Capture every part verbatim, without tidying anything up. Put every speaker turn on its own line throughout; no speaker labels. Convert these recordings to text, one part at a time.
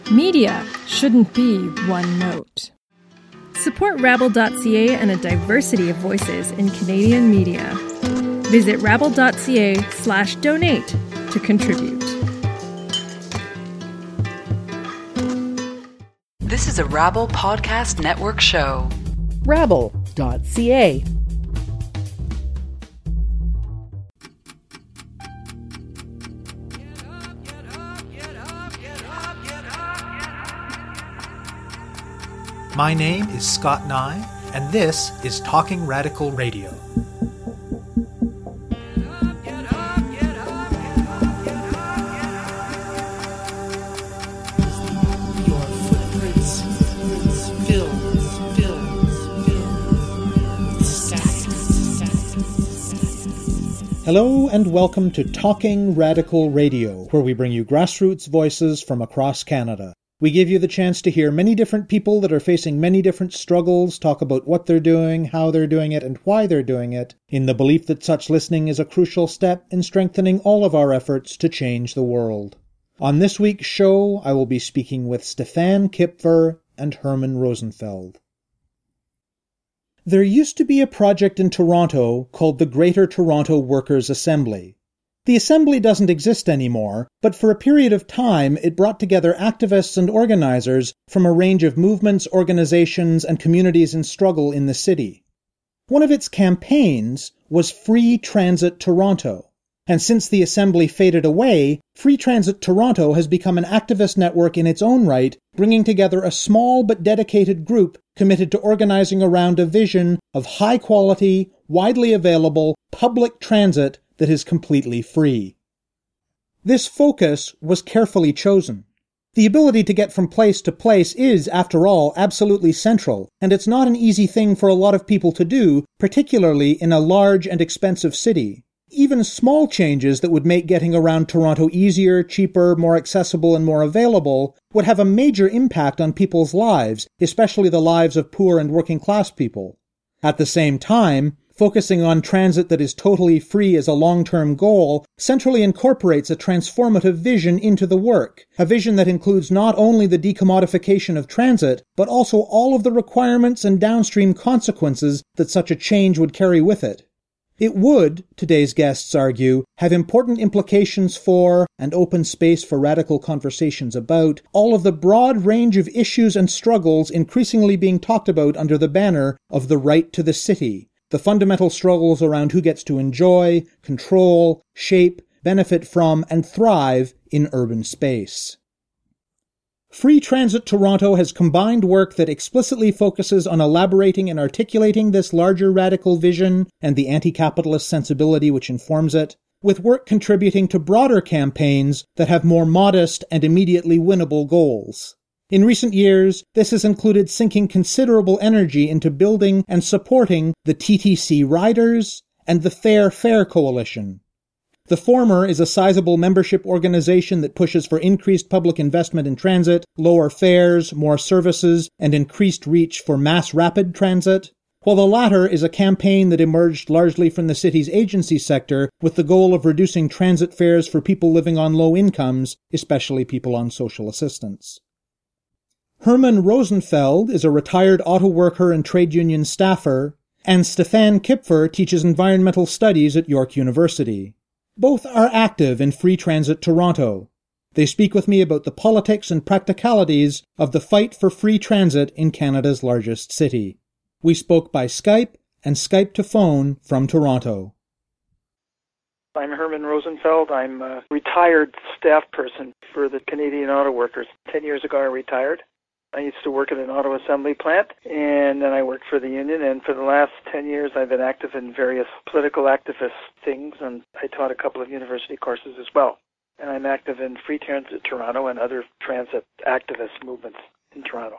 Media shouldn't be one note. Support Rabble dot c a and a diversity of voices in Canadian media. Visit Rabble dot c a slash donate to contribute.
This is a Rabble Podcast Network show.
Rabble dot c a.
My name is Scott Nye, and this is Talking Radical Radio. Hello and welcome to Talking Radical Radio, where we bring you grassroots voices from across Canada. We give you the chance to hear many different people that are facing many different struggles, talk about what they're doing, how they're doing it, and why they're doing it, in the belief that such listening is a crucial step in strengthening all of our efforts to change the world. On this week's show, I will be speaking with Stefan Kipfer and Herman Rosenfeld. There used to be a project in Toronto called the Greater Toronto Workers' Assembly. The Assembly doesn't exist anymore, but for a period of time it brought together activists and organizers from a range of movements, organizations, and communities in struggle in the city. One of its campaigns was Free Transit Toronto, and since the Assembly faded away, Free Transit Toronto has become an activist network in its own right, bringing together a small but dedicated group committed to organizing around a vision of high-quality, widely available, public transit that is completely free. This focus was carefully chosen. The ability to get from place to place is, after all, absolutely central, and it's not an easy thing for a lot of people to do, particularly in a large and expensive city. Even small changes that would make getting around Toronto easier, cheaper, more accessible, and more available would have a major impact on people's lives, especially the lives of poor and working-class people. At the same time, focusing on transit that is totally free as a long-term goal centrally incorporates a transformative vision into the work, a vision that includes not only the decommodification of transit, but also all of the requirements and downstream consequences that such a change would carry with it. It would, today's guests argue, have important implications for, and open space for radical conversations about, all of the broad range of issues and struggles increasingly being talked about under the banner of the right to the city, the fundamental struggles around who gets to enjoy, control, shape, benefit from, and thrive in urban space. Free Transit Toronto has combined work that explicitly focuses on elaborating and articulating this larger radical vision and the anti-capitalist sensibility which informs it, with work contributing to broader campaigns that have more modest and immediately winnable goals. In recent years, this has included sinking considerable energy into building and supporting the T T C Riders and the Fair Fare Coalition. The former is a sizable membership organization that pushes for increased public investment in transit, lower fares, more services, and increased reach for mass rapid transit, while the latter is a campaign that emerged largely from the city's agency sector with the goal of reducing transit fares for people living on low incomes, especially people on social assistance. Herman Rosenfeld is a retired auto worker and trade union staffer, and Stefan Kipfer teaches environmental studies at York University. Both are active in Free Transit Toronto. They speak with me about the politics and practicalities of the fight for free transit in Canada's largest city. We spoke by Skype and Skype to phone from Toronto.
I'm Herman Rosenfeld. I'm a retired staff person for the Canadian Auto Workers. Ten years ago I retired. I used to work at an auto assembly plant, and then I worked for the union, and for the last ten years I've been active in various political activist things, and I taught a couple of university courses as well. And I'm active in Free Transit Toronto and other transit activist movements in Toronto.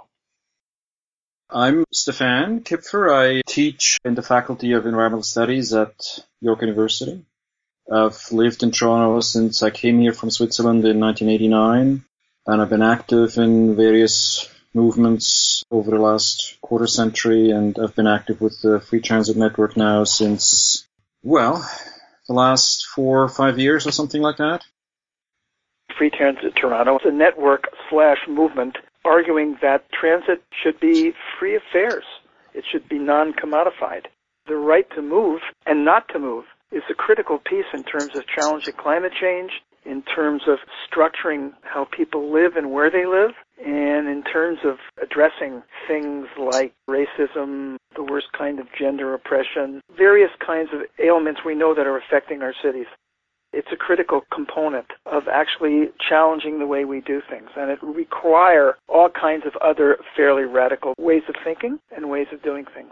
I'm Stefan Kipfer. I teach in the Faculty of Environmental Studies at York University. I've lived in Toronto since I came here from Switzerland in nineteen eighty-nine, and I've been active in various movements over the last quarter century, and I've been active with the Free Transit Network now since, well, the last four or five years or something like that.
Free Transit Toronto. It's a network slash movement arguing that transit should be free of fares. It should be non-commodified. The right to move and not to move is a critical piece in terms of challenging climate change, in terms of structuring how people live and where they live, and in terms of addressing things like racism, the worst kind of gender oppression, various kinds of ailments we know that are affecting our cities. It's a critical component of actually challenging the way we do things, and it require all kinds of other fairly radical ways of thinking and ways of doing things.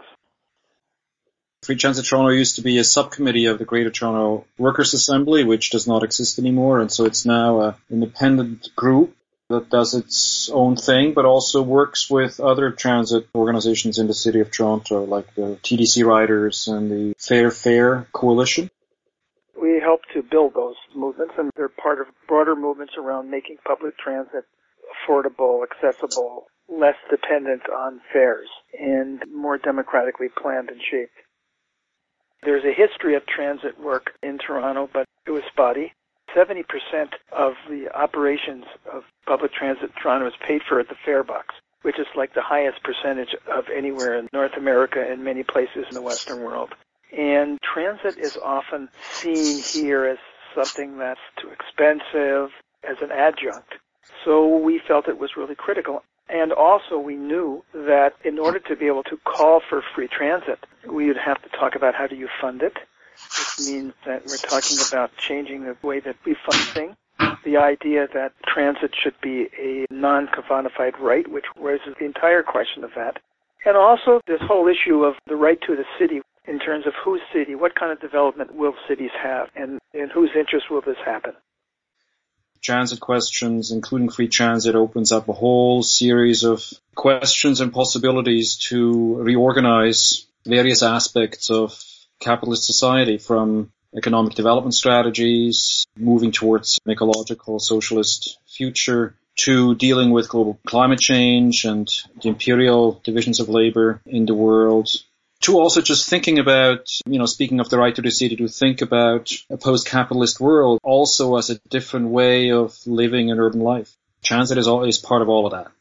Free Transit Toronto used to be a subcommittee of the Greater Toronto Workers' Assembly, which does not exist anymore, and so it's now an independent group that does its own thing, but also works with other transit organizations in the city of Toronto, like the T D C Riders and the Fair Fare Coalition.
We help to build those movements, and they're part of broader movements around making public transit affordable, accessible, less dependent on fares, and more democratically planned and shaped. There's a history of transit work in Toronto, but it was spotty. seventy percent of the operations of public transit in Toronto is paid for at the fare box, which is like the highest percentage of anywhere in North America and many places in the Western world. And transit is often seen here as something that's too expensive, as an adjunct. So we felt it was really critical. And also we knew that in order to be able to call for free transit, we would have to talk about how do you fund it. This means that we're talking about changing the way that we fund things. The idea that transit should be a non-commodified right, which raises the entire question of that. And also this whole issue of the right to the city in terms of whose city, what kind of development will cities have, and in whose interest will this happen.
Transit questions, including free transit, opens up a whole series of questions and possibilities to reorganize various aspects of capitalist society, from economic development strategies, moving towards an ecological socialist future, to dealing with global climate change and the imperial divisions of labor in the world, to also just thinking about, you know, speaking of the right to the city, to think about a post-capitalist world also as a different way of living an urban life. Transit is always part of all of that.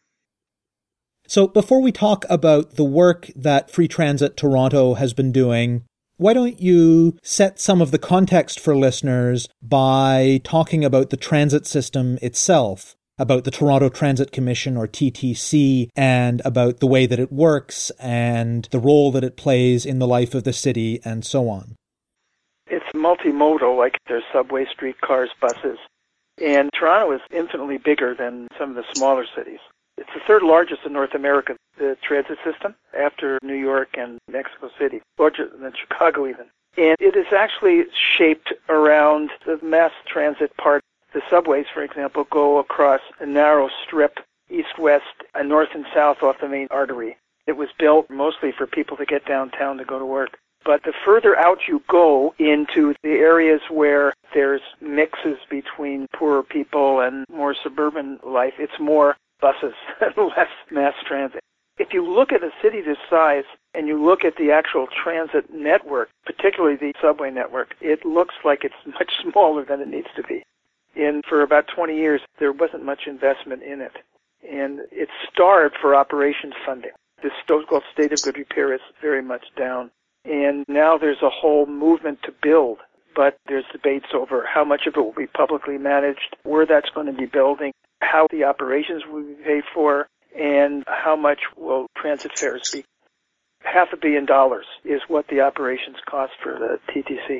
So before we talk about the work that Free Transit Toronto has been doing, why don't you set some of the context for listeners by talking about the transit system itself, about the Toronto Transit Commission, or T T C, and about the way that it works and the role that it plays in the life of the city and so on.
It's multimodal, like there's subway, streetcars, buses. And Toronto is infinitely bigger than some of the smaller cities. It's the third largest in North America, the transit system, after New York and Mexico City, larger than Chicago even. And it is actually shaped around the mass transit part. The subways, for example, go across a narrow strip, east-west, and north and south off the main artery. It was built mostly for people to get downtown to go to work. But the further out you go into the areas where there's mixes between poorer people and more suburban life, it's more buses and less mass transit. If you look at a city this size and you look at the actual transit network, particularly the subway network, it looks like it's much smaller than it needs to be. And for about twenty years, there wasn't much investment in it. And it's starved for operations funding. This so-called state of good repair is very much down. And now there's a whole movement to build, but there's debates over how much of it will be publicly managed, where that's going to be building, how the operations will be paid for, and how much will transit fares be. Half a billion dollars is what the operations cost for the T T C.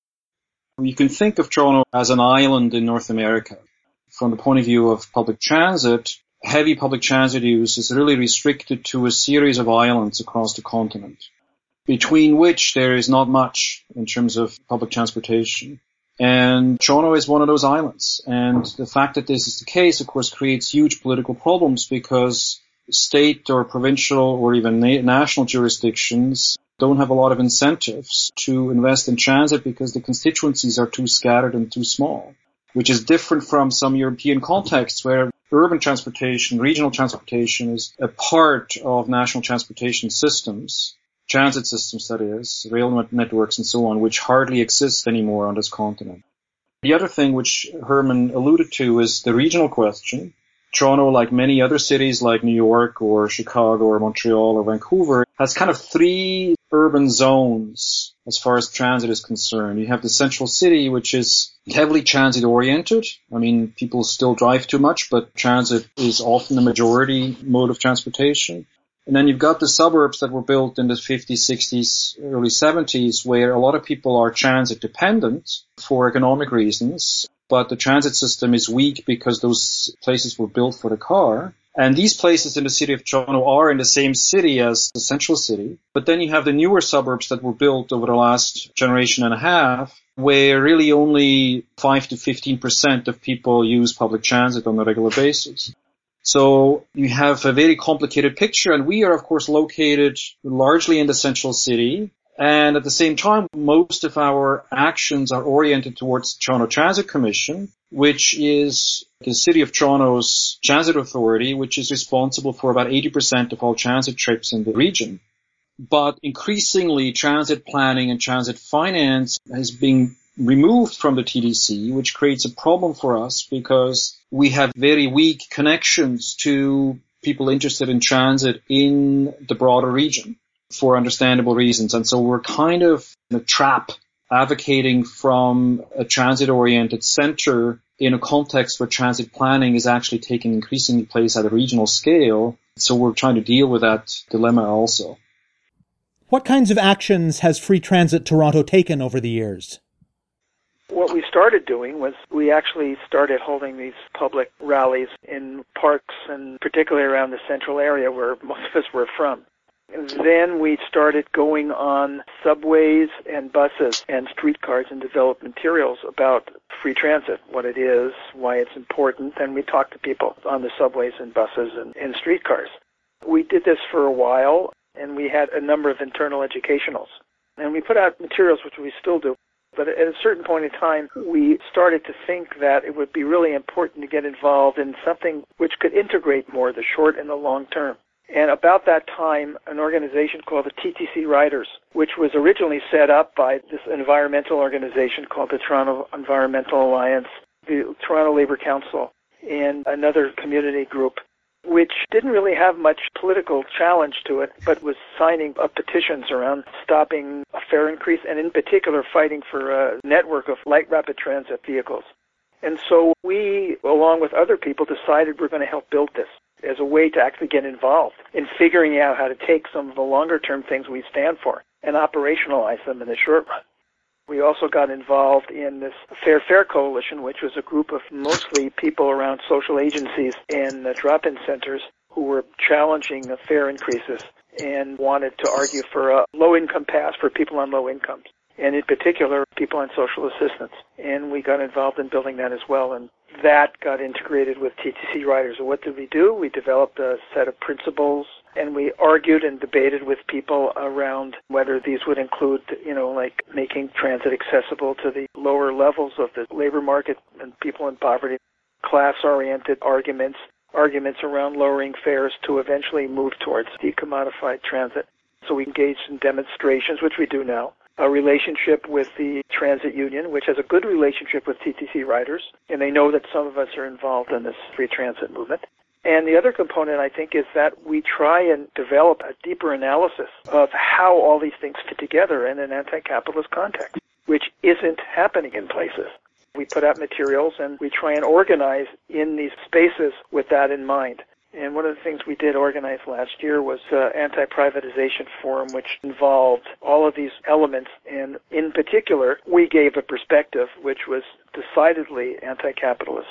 You can think of Toronto as an island in North America. From the point of view of public transit, heavy public transit use is really restricted to a series of islands across the continent, between which there is not much in terms of public transportation. And Toronto is one of those islands. And the fact that this is the case, of course, creates huge political problems, because state or provincial or even na- national jurisdictions don't have a lot of incentives to invest in transit because the constituencies are too scattered and too small, which is different from some European contexts where urban transportation, regional transportation is a part of national transportation systems, transit systems that is, rail networks and so on, which hardly exist anymore on this continent. The other thing which Herman alluded to is the regional question. Toronto, like many other cities like New York or Chicago or Montreal or Vancouver, has kind of three urban zones as far as transit is concerned. You have the central city, which is heavily transit oriented. I mean, people still drive too much, but transit is often the majority mode of transportation. And then you've got the suburbs that were built in the fifties, sixties, early seventies, where a lot of people are transit dependent for economic reasons. But the transit system is weak because those places were built for the car. And these places in the city of Toronto are in the same city as the central city. But then you have the newer suburbs that were built over the last generation and a half, where really only five to fifteen percent of people use public transit on a regular basis. So you have a very complicated picture, and we are, of course, located largely in the central city. And at the same time, most of our actions are oriented towards Toronto Transit Commission, which is the City of Toronto's transit authority, which is responsible for about eighty percent of all transit trips in the region. But increasingly, transit planning and transit finance is being removed from the T D C, which creates a problem for us because we have very weak connections to people interested in transit in the broader region for understandable reasons. And so we're kind of in a trap advocating from a transit-oriented center in a context where transit planning is actually taking increasingly place at a regional scale. So we're trying to deal with that dilemma also.
What kinds of actions has Free Transit Toronto taken over the years?
What we started doing was we actually started holding these public rallies in parks, and particularly around the central area where most of us were from. And then we started going on subways and buses and streetcars and developed materials about free transit, what it is, why it's important, and we talked to people on the subways and buses and, and streetcars. We did this for a while, and we had a number of internal educationals. And we put out materials, which we still do. But at a certain point in time, we started to think that it would be really important to get involved in something which could integrate more the short and the long term. And about that time, an organization called the T T C Riders, which was originally set up by this environmental organization called the Toronto Environmental Alliance, the Toronto Labour Council, and another community group, which didn't really have much political challenge to it, but was signing up petitions around stopping a fare increase and in particular fighting for a network of light rapid transit vehicles. And so we, along with other people, decided we're going to help build this as a way to actually get involved in figuring out how to take some of the longer-term things we stand for and operationalize them in the short run. We also got involved in this Fair Fare Coalition, which was a group of mostly people around social agencies and uh, drop-in centers who were challenging the fare increases and wanted to argue for a low-income pass for people on low incomes, and in particular, people on social assistance. And we got involved in building that as well, and that got integrated with T T C Riders. So what did we do? We developed a set of principles, and we argued and debated with people around whether these would include, you know, like making transit accessible to the lower levels of the labor market and people in poverty, class-oriented arguments, arguments around lowering fares to eventually move towards decommodified transit. So we engaged in demonstrations, which we do now, a relationship with the transit union, which has a good relationship with T T C Riders, and they know that some of us are involved in this free transit movement. And the other component, I think, is that we try and develop a deeper analysis of how all these things fit together in an anti-capitalist context, which isn't happening in places. We put out materials and we try and organize in these spaces with that in mind. And one of the things we did organize last year was an anti-privatization forum, which involved all of these elements. And in particular, we gave a perspective which was decidedly anti-capitalist.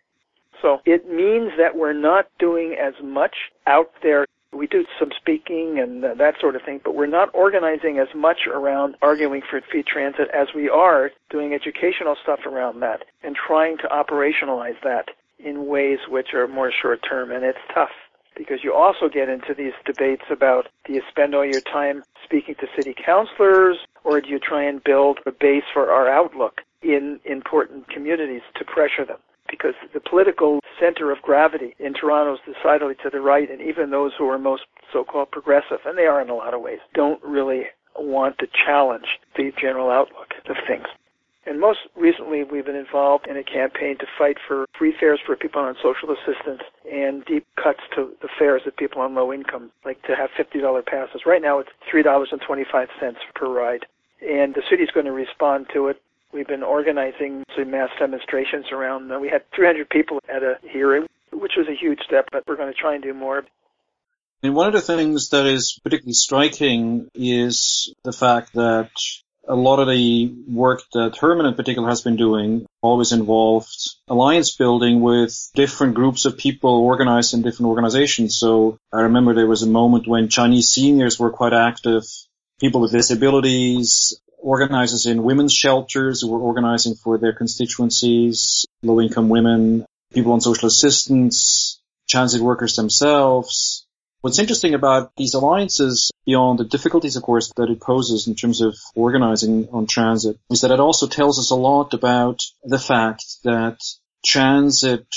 So it means that we're not doing as much out there. We do some speaking and uh, that sort of thing, but we're not organizing as much around arguing for free transit as we are doing educational stuff around that and trying to operationalize that in ways which are more short-term. And it's tough because you also get into these debates about, do you spend all your time speaking to city councilors, or do you try and build a base for our outlook in important communities to pressure them? Because the political center of gravity in Toronto is decidedly to the right, and even those who are most so-called progressive, and they are in a lot of ways, don't really want to challenge the general outlook of things. And most recently, we've been involved in a campaign to fight for free fares for people on social assistance and deep cuts to the fares of people on low income, like to have fifty dollars passes. Right now, it's three dollars and twenty-five cents per ride. And the city's going to respond to it. We've been organizing some mass demonstrations around. Uh, we had three hundred people at a hearing, which was a huge step, but we're going to try and do more.
And one of the things that is particularly striking is the fact that a lot of the work that Herman in particular has been doing always involved alliance building with different groups of people organized in different organizations. So I remember there was a moment when Chinese seniors were quite active, people with disabilities, organizers in women's shelters who were organizing for their constituencies, low-income women, people on social assistance, transit workers themselves. What's interesting about these alliances, beyond the difficulties, of course, that it poses in terms of organizing on transit, is that it also tells us a lot about the fact that transit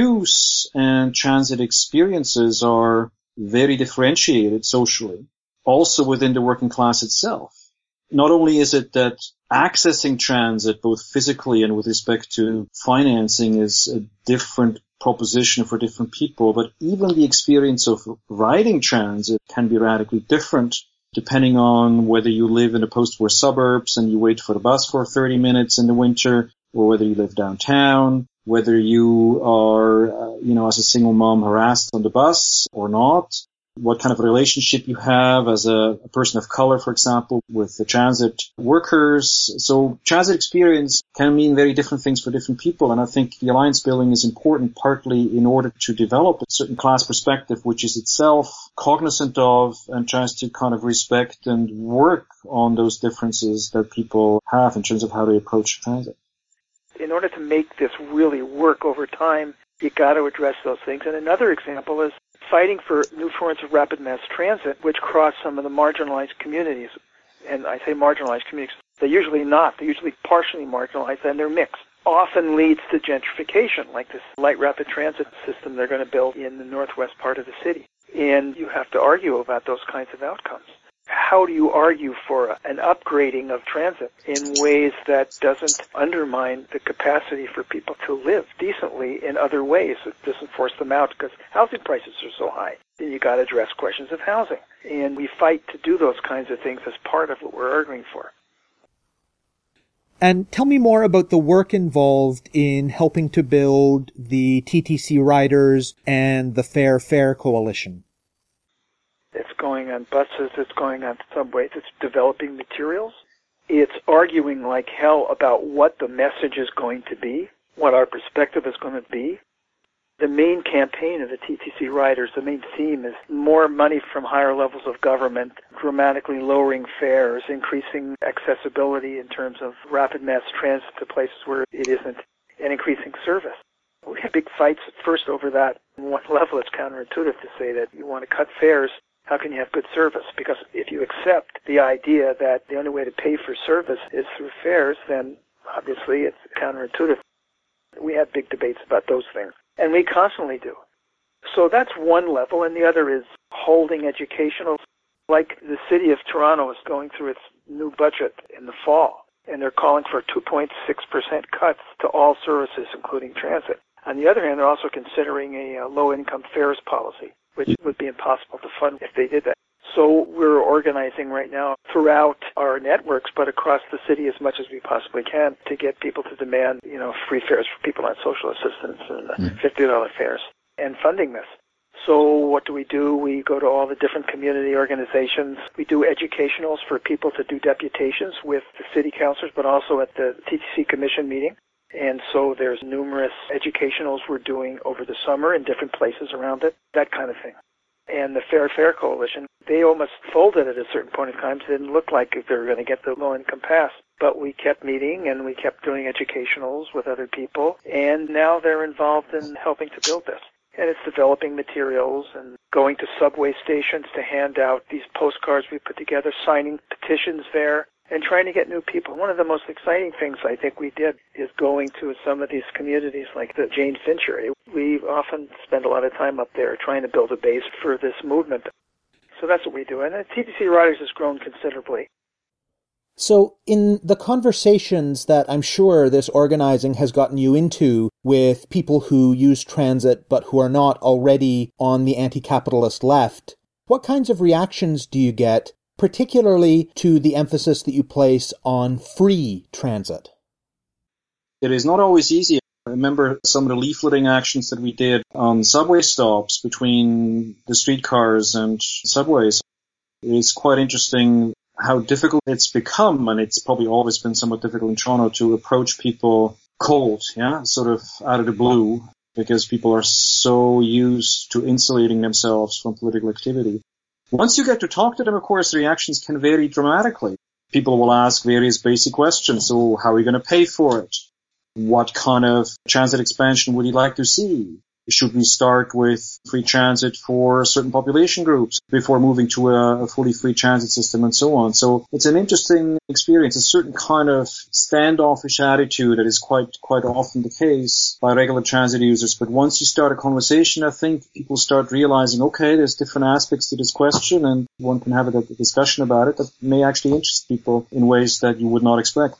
use and transit experiences are very differentiated socially, also within the working class itself. Not only is it that accessing transit, both physically and with respect to financing, is a different proposition for different people, but even the experience of riding transit can be radically different depending on whether you live in the post-war suburbs and you wait for the bus for thirty minutes in the winter, or whether you live downtown, whether you are, uh, you know, as a single mom harassed on the bus or not, what kind of relationship you have as a, a person of color, for example, with the transit workers. So transit experience can mean very different things for different people. And I think the alliance building is important partly in order to develop a certain class perspective, which is itself cognizant of and tries to kind of respect and work on those differences that people have in terms of how they approach transit.
In order to make this really work over time, you got to address those things. And another example is fighting for new forms of rapid mass transit, which cross some of the marginalized communities. And I say marginalized communities. They're usually not. They're usually partially marginalized, and they're mixed. Often leads to gentrification, like this light rapid transit system they're going to build in the northwest part of the city. And you have to argue about those kinds of outcomes. How do you argue for an upgrading of transit in ways that doesn't undermine the capacity for people to live decently in other ways? It doesn't force them out because housing prices are so high. Then you got to address questions of housing. And we fight to do those kinds of things as part of what we're arguing for.
And tell me more about the work involved in helping to build the T T C Riders and the Fair Fare Coalition.
It's going on buses, it's going on subways, it's developing materials. It's arguing like hell about what the message is going to be, what our perspective is going to be. The main campaign of the T T C Riders, the main theme is more money from higher levels of government, dramatically lowering fares, increasing accessibility in terms of rapid mass transit to places where it isn't, and increasing service. We had big fights at first over that. On one level, it's counterintuitive to say that you want to cut fares. How can you have good service? Because if you accept the idea that the only way to pay for service is through fares, then obviously it's counterintuitive. We have big debates about those things, and we constantly do. So that's one level, and the other is holding educational. Like the city of Toronto is going through its new budget in the fall, and they're calling for two point six percent cuts to all services, including transit. On the other hand, they're also considering a, a low-income fares policy, which would be impossible to fund if they did that. So we're organizing right now throughout our networks, but across the city as much as we possibly can to get people to demand, you know, free fares for people on social assistance and mm. fifty dollars fares and funding this. So what do we do? We go to all the different community organizations. We do educationals for people to do deputations with the city councilors, but also at the T T C commission meeting. And so there's numerous educationals we're doing over the summer in different places around it, that kind of thing. And the Fair Fare Coalition, they almost folded at a certain point in time. It didn't look like they were going to get the low-income pass. But we kept meeting and we kept doing educationals with other people. And now they're involved in helping to build this. And it's developing materials and going to subway stations to hand out these postcards we put together, signing petitions there, and trying to get new people. One of the most exciting things I think we did is going to some of these communities like the Jane Finch area. We often spend a lot of time up there trying to build a base for this movement. So that's what we do. And the T T C Riders has grown considerably.
So in the conversations that I'm sure this organizing has gotten you into with people who use transit but who are not already on the anti-capitalist left, what kinds of reactions do you get, particularly to the emphasis that you place on free transit?
It is not always easy. I remember some of the leafleting actions that we did on subway stops between the streetcars and subways. It is quite interesting how difficult it's become, and it's probably always been somewhat difficult in Toronto to approach people cold, yeah, sort of out of the blue, because people are so used to insulating themselves from political activity. Once you get to talk to them, of course, reactions can vary dramatically. People will ask various basic questions. So how are we going to pay for it? What kind of transit expansion would you like to see? Should we start with free transit for certain population groups before moving to a, a fully free transit system and so on? So it's an interesting experience, a certain kind of standoffish attitude that is quite quite often the case by regular transit users. But once you start a conversation, I think people start realizing, okay, there's different aspects to this question and one can have a, a discussion about it that may actually interest people in ways that you would not expect.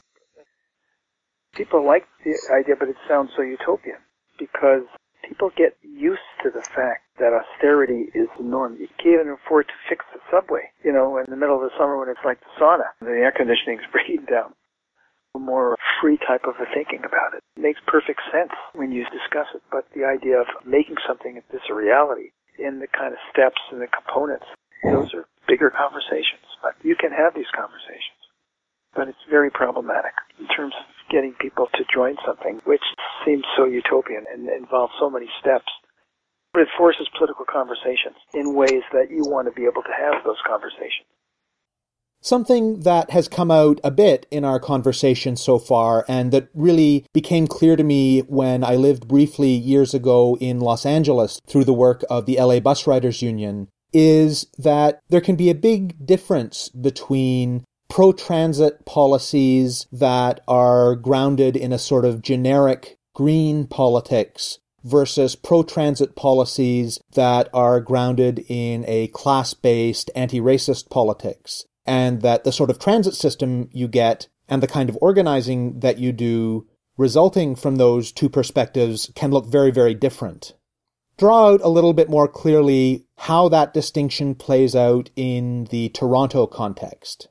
People like the idea, but it sounds so utopian because people get used to the fact that austerity is the norm. You can't even afford to fix the subway, you know, in the middle of the summer when it's like the sauna. The air conditioning is breaking down. A more free type of a thinking about it. It makes perfect sense when you discuss it, but the idea of making something of this a reality in the kind of steps and the components, those are bigger conversations. But you can have these conversations. But it's very problematic in terms of getting people to join something which seems so utopian and involves so many steps. But it forces political conversations in ways that you want to be able to have those conversations.
Something that has come out a bit in our conversation so far and that really became clear to me when I lived briefly years ago in Los Angeles through the work of the L A Bus Riders Union is that there can be a big difference between pro-transit policies that are grounded in a sort of generic green politics versus pro-transit policies that are grounded in a class-based anti-racist politics. And that the sort of transit system you get and the kind of organizing that you do resulting from those two perspectives can look very, very different. Draw out a little bit more clearly how that distinction plays out in the Toronto context.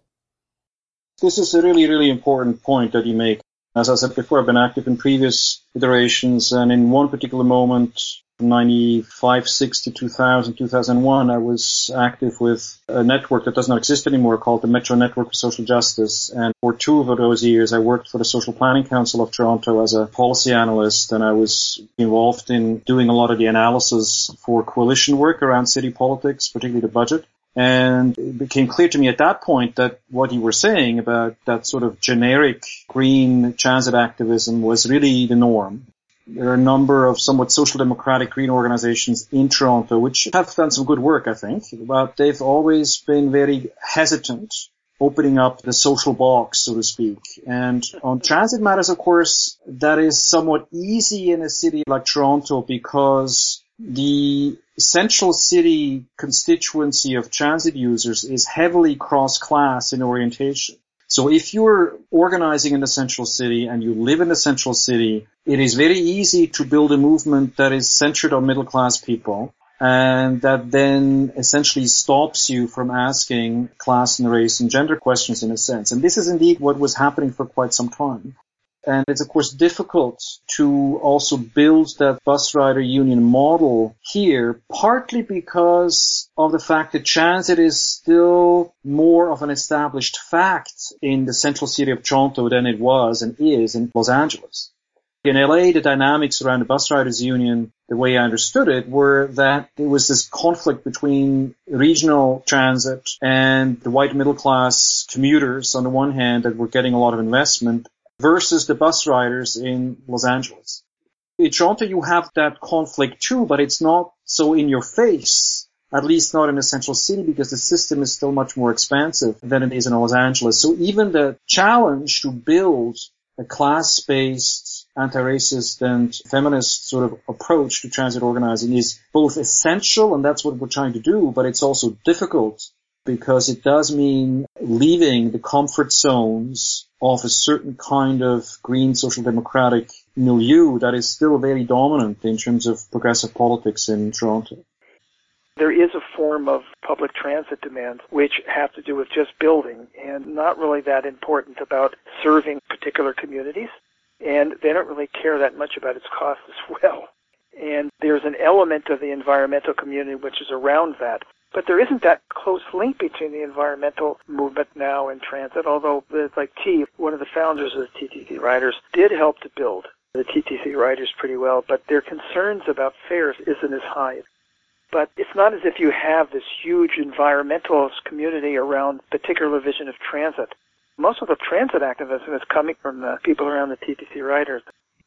This is a really, really important point that you make. As I said before, I've been active in previous iterations, and in one particular moment, from ninety-five, six to two thousand, two thousand one, I was active with a network that does not exist anymore called the Metro Network for Social Justice. And for two of those years, I worked for the Social Planning Council of Toronto as a policy analyst, and I was involved in doing a lot of the analysis for coalition work around city politics, particularly the budget. And it became clear to me at that point that what you were saying about that sort of generic green transit activism was really the norm. There are a number of somewhat social democratic green organizations in Toronto which have done some good work, I think, but they've always been very hesitant opening up the social box, so to speak. And on transit matters, of course, that is somewhat easy in a city like Toronto because the central city constituency of transit users is heavily cross-class in orientation. So if you're organizing in the central city and you live in the central city, it is very easy to build a movement that is centered on middle-class people and that then essentially stops you from asking class and race and gender questions in a sense. And this is indeed what was happening for quite some time. And it's, of course, difficult to also build that bus rider union model here, partly because of the fact that transit is still more of an established fact in the central city of Toronto than it was and is in Los Angeles. In L A, the dynamics around the bus riders union, the way I understood it, were that there was this conflict between regional transit and the white middle class commuters on the one hand that were getting a lot of investment versus the bus riders in Los Angeles. In Toronto, you have that conflict too, but it's not so in your face, at least not in the central city, because the system is still much more expansive than it is in Los Angeles. So even the challenge to build a class-based, anti-racist and feminist sort of approach to transit organizing is both essential, and that's what we're trying to do, but it's also difficult because it does mean leaving the comfort zones of a certain kind of green social democratic milieu that is still very dominant in terms of progressive politics in Toronto.
There is a form of public transit demands which have to do with just building and not really that important about serving particular communities, and they don't really care that much about its cost as well. And there's an element of the environmental community which is around that. But there isn't that close link between the environmental movement now and transit, although, like T, one of the founders of the T T C Riders, did help to build the T T C Riders pretty well, but their concerns about fares isn't as high. But it's not as if you have this huge environmentalist community around a particular vision of transit. Most of the transit activism is coming from the people around the T T C Riders.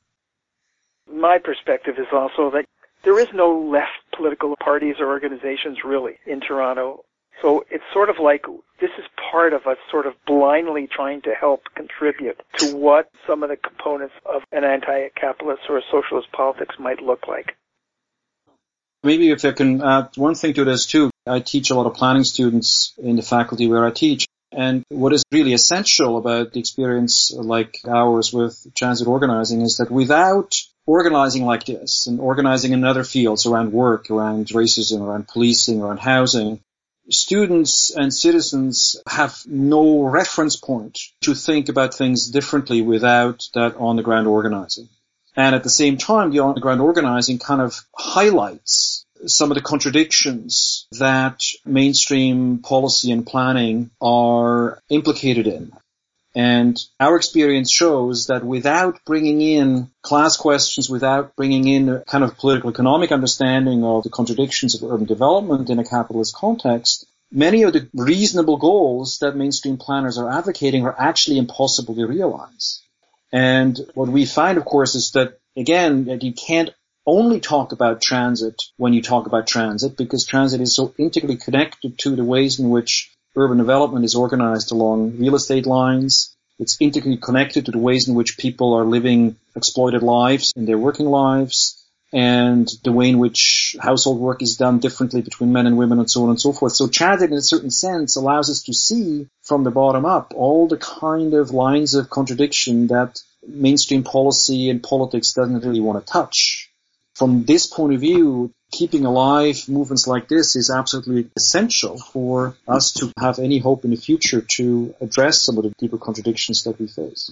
My perspective is also that there is no left political parties or organizations really in Toronto. So it's sort of like this is part of us sort of blindly trying to help contribute to what some of the components of an anti-capitalist or a socialist politics might look like.
Maybe if I can add one thing to this too, I teach a lot of planning students in the faculty where I teach. And what is really essential about the experience like ours with transit organizing is that without organizing like this and organizing in other fields around work, around racism, around policing, around housing, students and citizens have no reference point to think about things differently without that on-the-ground organizing. And at the same time, the on-the-ground organizing kind of highlights some of the contradictions that mainstream policy and planning are implicated in. And our experience shows that without bringing in class questions, without bringing in a kind of political economic understanding of the contradictions of urban development in a capitalist context, many of the reasonable goals that mainstream planners are advocating are actually impossible to realize. And what we find, of course, is that, again, that you can't only talk about transit when you talk about transit, because transit is so integrally connected to the ways in which urban development is organized along real estate lines. It's integrally connected to the ways in which people are living exploited lives in their working lives, and the way in which household work is done differently between men and women and so on and so forth. So transit, in a certain sense, allows us to see from the bottom up all the kind of lines of contradiction that mainstream policy and politics doesn't really want to touch. From this point of view, keeping alive movements like this is absolutely essential for us to have any hope in the future to address some of the deeper contradictions that we face.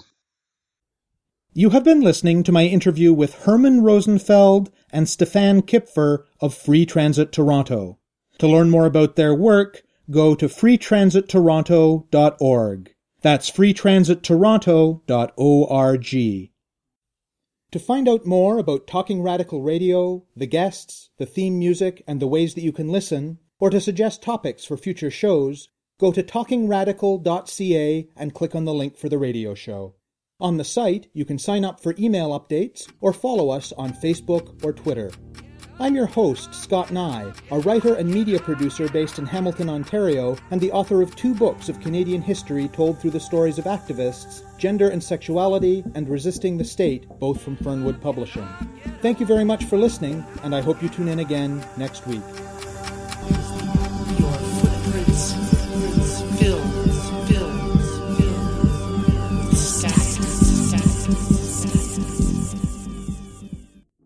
You have been listening to my interview with Herman Rosenfeld and Stefan Kipfer of Free Transit Toronto. To learn more about their work, go to free transit toronto dot org. That's free transit toronto dot org. To find out more about Talking Radical Radio, the guests, the theme music, and the ways that you can listen, or to suggest topics for future shows, go to talking radical dot c a and click on the link for the radio show. On the site, you can sign up for email updates or follow us on Facebook or Twitter. I'm your host, Scott Nye, a writer and media producer based in Hamilton, Ontario, and the author of two books of Canadian history told through the stories of activists, Gender and Sexuality, and Resisting the State, both from Fernwood Publishing. Thank you very much for listening, and I hope you tune in again next week.